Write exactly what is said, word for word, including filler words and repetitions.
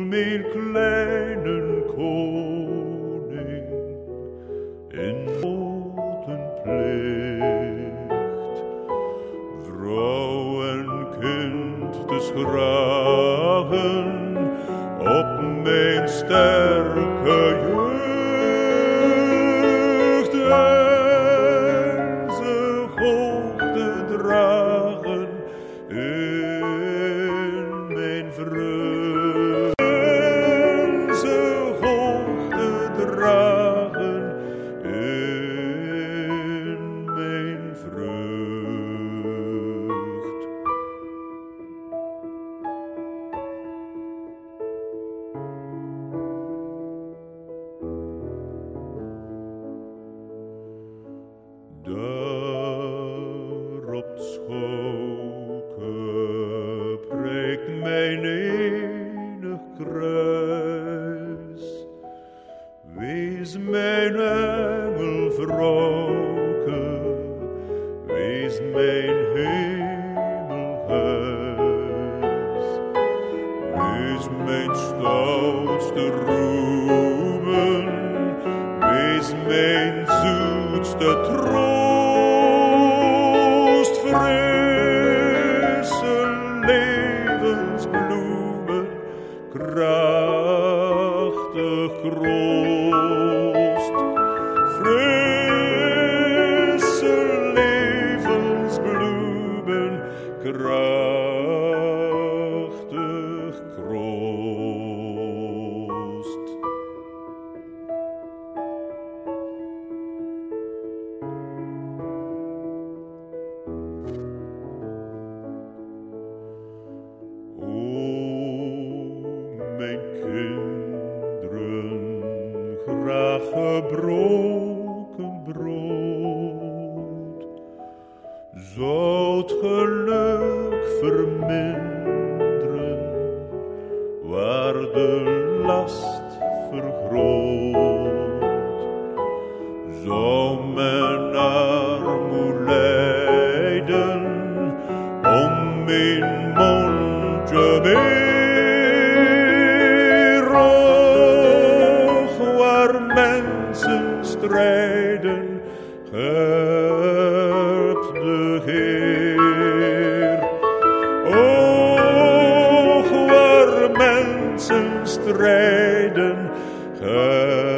mijn kleine koning in groten plicht, vrouw en kind te schragen op mijn sterke jeugd en ze hoog te dragen in mijn vreugd, en ze hoog te dragen in mijn vreugd. Daar op het schoken breekt mijn enig kruis. Wees mijn engelvrouwke, wees mijn hemelhuis. Wees mijn stoutste roemen, wees mijn zoetste troost, frisse levensbloemen, krachtig kroost. Frisse levensbloemen, krachtig kroost. O, mijn kinderen, graag gebroken brood, zou het geluk verminderen, waar de last vergroot. Zou men armoe lijden om mijn mondje meer, och, waar mensen strijden, helpt de Heer. Och, waar mensen strijden, helpt